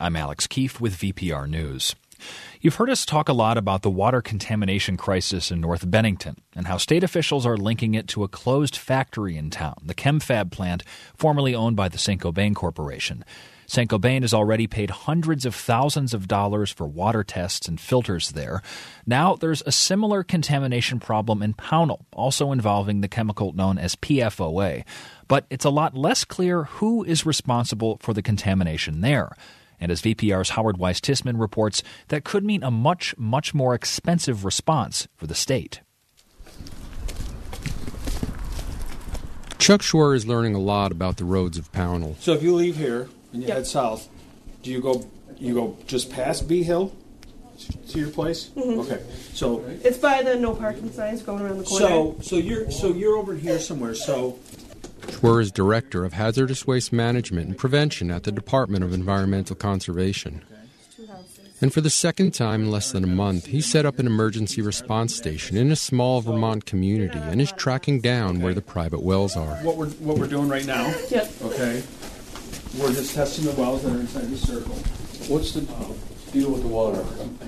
I'm Alex Keefe with VPR News. You've heard us talk a lot about the water contamination crisis in North Bennington and how state officials are linking it to a closed factory in town, the ChemFab plant, formerly owned by the Saint-Gobain Corporation. Saint-Gobain has already paid hundreds of thousands of dollars for water tests and filters there. Now there's a similar contamination problem in Pownell, also involving the chemical known as PFOA. But it's a lot less clear who is responsible for the contamination there. And as VPR's Howard Weiss-Tisman reports, that could mean a much, much more expensive response for the state. Chuck Schwer is learning a lot about the roads of Pownell. So if you leave here and you head south, do you go just past Bee Hill to your place? Mm-hmm. Okay. So it's by the no parking signs going around the corner. So you're over here somewhere. So Schwer is Director of Hazardous Waste Management and Prevention at the Department of Environmental Conservation. And for the second time in less than a month, he set up an emergency response station in a small Vermont community and is tracking down where the private wells are. What we're doing right now? Yep. Okay. We're just testing the wells that are inside the circle. What's the deal with the water?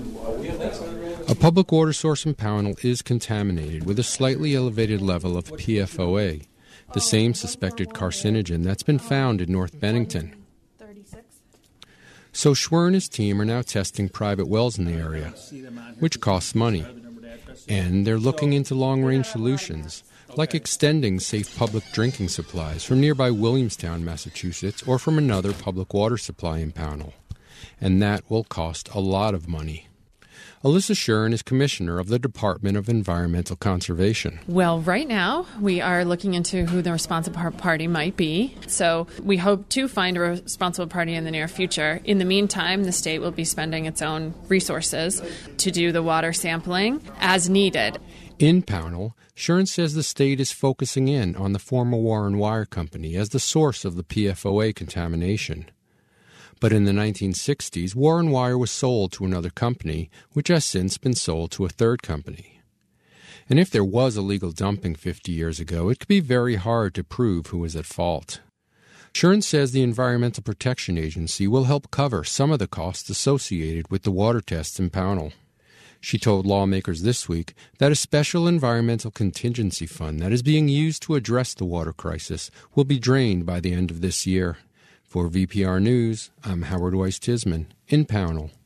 A public water source in Pownell is contaminated with a slightly elevated level of PFOA, the same suspected carcinogen that's been found in North Bennington. 36. So Schwer and his team are now testing private wells in the area, which costs money. And they're looking into long-range solutions, like extending safe public drinking supplies from nearby Williamstown, Massachusetts, or from another public water supply in Pownell. And that will cost a lot of money. Alyssa Shuren is Commissioner of the Department of Environmental Conservation. Well, right now, we are looking into who the responsible party might be. So we hope to find a responsible party in the near future. In the meantime, the state will be spending its own resources to do the water sampling as needed. In Pownell, Shuren says the state is focusing in on the former Warren Wire Company as the source of the PFOA contamination. But in the 1960s, Warren Wire was sold to another company, which has since been sold to a third company. And if there was illegal dumping 50 years ago, it could be very hard to prove who was at fault. Shuren says the Environmental Protection Agency will help cover some of the costs associated with the water tests in Pownell. She told lawmakers this week that a special environmental contingency fund that is being used to address the water crisis will be drained by the end of this year. For VPR News, I'm Howard Weiss-Tisman in Pownell.